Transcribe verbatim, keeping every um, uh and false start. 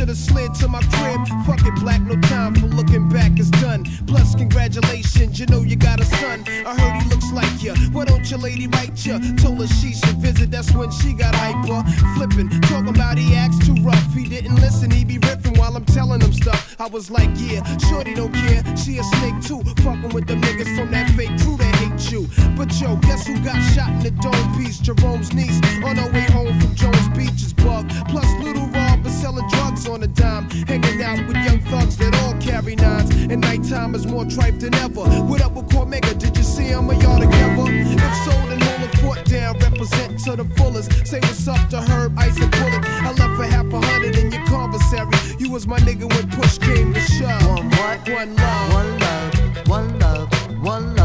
should've slid to my crib. Fuck it, black, no time for looking back, it's done. Plus, congratulations, you know you got a son. I heard he looks like you. Why don't your lady write you? Told her she should visit, that's when she got hyper. Flipping, talking about he acts too rough. He didn't listen, he be riffing while I'm telling him stuff. I was like, yeah, shorty don't care. She a snake too, fucking with the niggas from that fake crew that hate you. But yo, guess who got shot in the dome piece? Jerome's niece on her way home from Jones Beach is Bug. Plus, Little Rob is selling drugs on a dime, hanging out with young thugs that all carry nines. And nighttime is more tripe than ever. What up with Cormega? Did you see him? Are y'all together? If so, then hold the fort down, represent to the fullest. Say what's up to Herb, Ice, and Bullet. I left for half a hundred in your commissary. You was my nigga when push came to shove. One what? One love. One love. One love. One love.